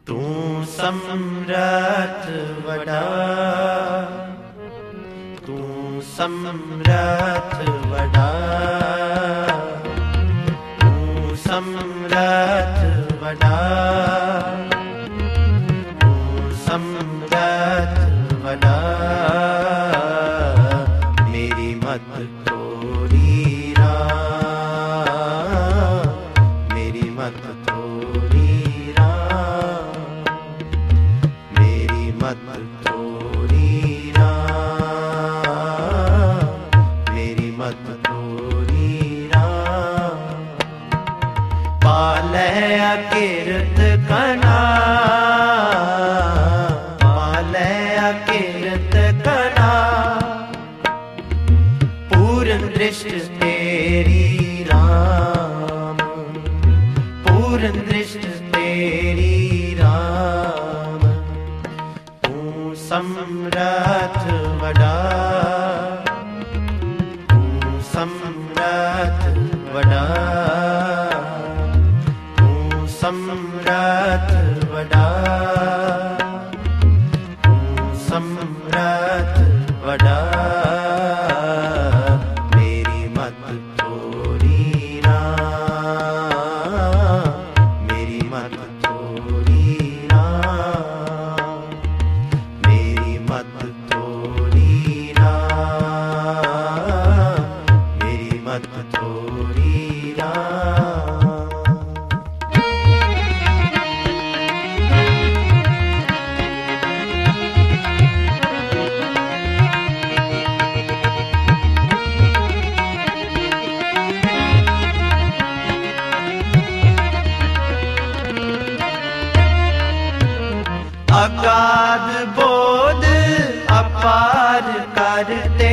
तू समरथ वडा, तू समरथ वडा, तू समरथ वडा, तू समरथ वडा। मेरी मत थोड़ी राम, मेरी मत थोड़ी राम, मेरी मत थोड़ी राम, मेरी मत थोड़ी राम। पाले अकिरत कना, पाले अकिरत कना, पूर्ण दृष्टि तेरी राम, पूर्ण दृष्टि तेरी राम। तू समरथ वडा, तू समरथ वडा, तू समरथ वडा, तू समरथ वडा। मेरी मत थोड़ी राम, मेरी मत थोड़ी राम, मेरी मत थोड़ी राम, मेरी मत थोड़ी राम। अगाध बोध अपार करते,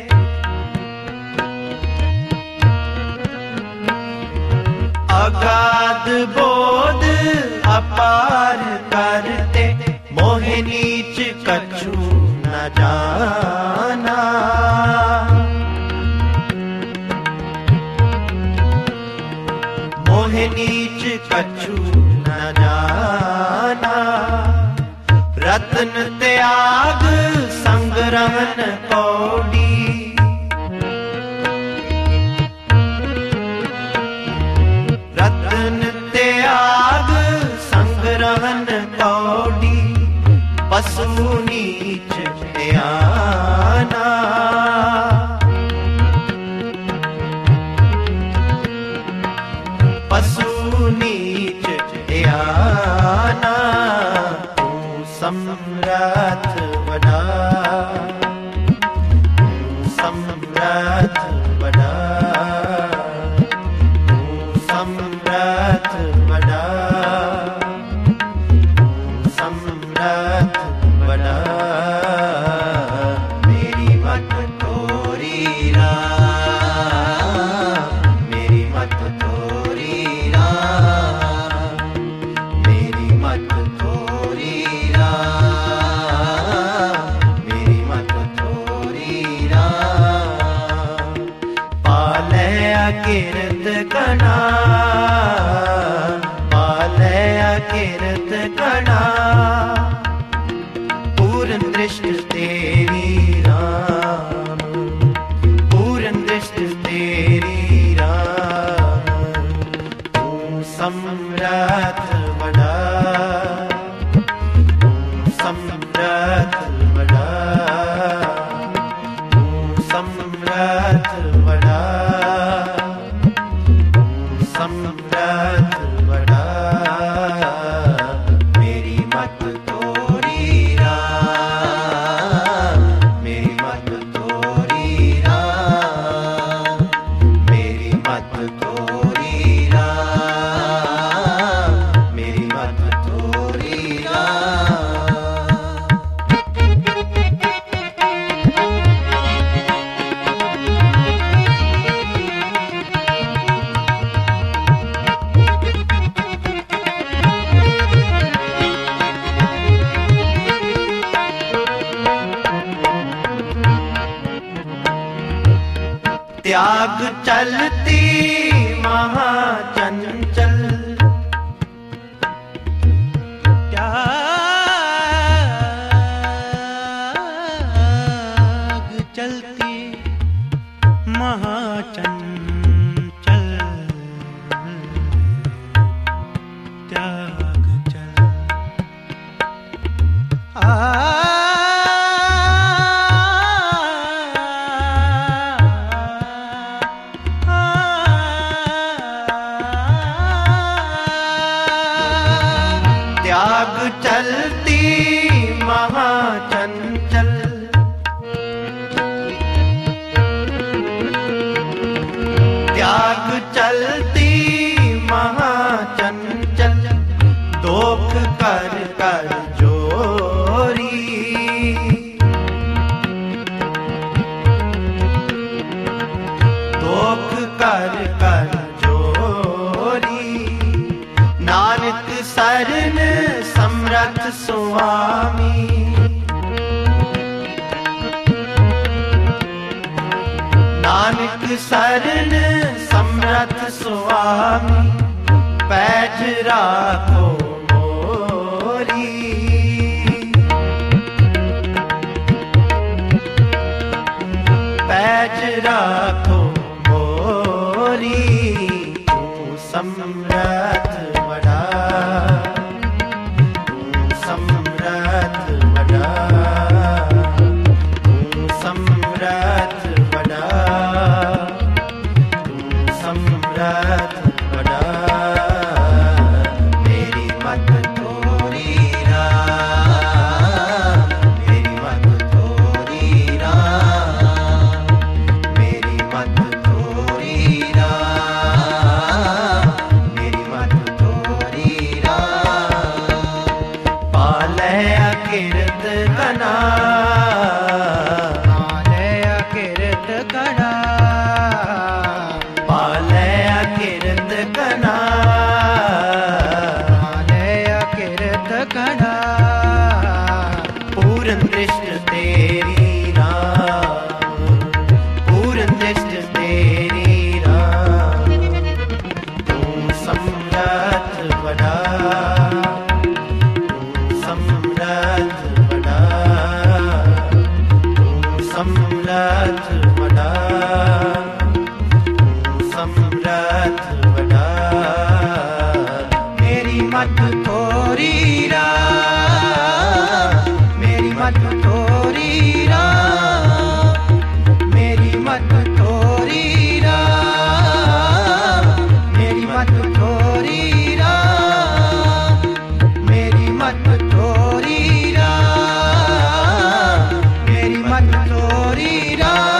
अगाध बोध अपार करते, मोहि नीच कछु न जाना, मोहि नीच कछु न जाना। रत्न त्याग संग रहन कौड़ी, रत्न त्याग संग रहन कौड़ी, पशु नीच ध्याना, पशु नीच ध्याना। समरथ वडा, तू समरथ वडा, तू समरथ वडा, तू समरथ वडा। मेरी मत थोड़ी राम, मेरी मत थोड़ी राम, मेरी मत थोड़ी राम, मेरी मत थोड़ी राम। पाले अकिरत कना, पाले अकिरत कना, पूर्ण दृष्टि तेरी राम, पूर्ण दृष्टि तेरी राम। तू समरथ वडा, तू समरथ वडा, तू समरथ वडा, तू समरथ वडा। मेरी मत थोड़ी राम, मेरी मत थोड़ी राम, मेरी मत थोड़ी राम, मेरी मत थोड़ी राम। त्याग चलती महाचंचल, चलती महाचंचल, त्याग चलती महाचंचल, दोख कर कर जोरी, दोख कर कर जोरी। नानक सरन समरथ सुआमी, नानक सरन समरथ सुआमी, पैज राखो मोरी, पैज राखो मोरी। तू समरथ बड़ा, तू समरथ बड़ा, तू समरथ बड़ा, तू समरथ बड़ा। मेरी मत थोड़ी राम, मेरी मत थोड़ी राम, मेरी मत थोड़ी राम, मेरी मत थोड़ी राम। पाले अकिरत कना, पाले अकिरत कना, पाले अकिरत कना, पाले अकिरत कना। पूर्ण दृष्ट तेरी राम, पूर्ण दृष्ट तेरी राम। तू समरथ बड़ा, तू समरथ बड़ा, तू समरथ बड़ा, तू समरथ बड़ा। मेरी मत थोड़ी राम, मेरी मत थोड़ी राम, मेरी मत थोड़ी राम, मेरी मत थोड़ी राम, मेरी मत थोड़ी राम, मेरी मत थोड़ी राम।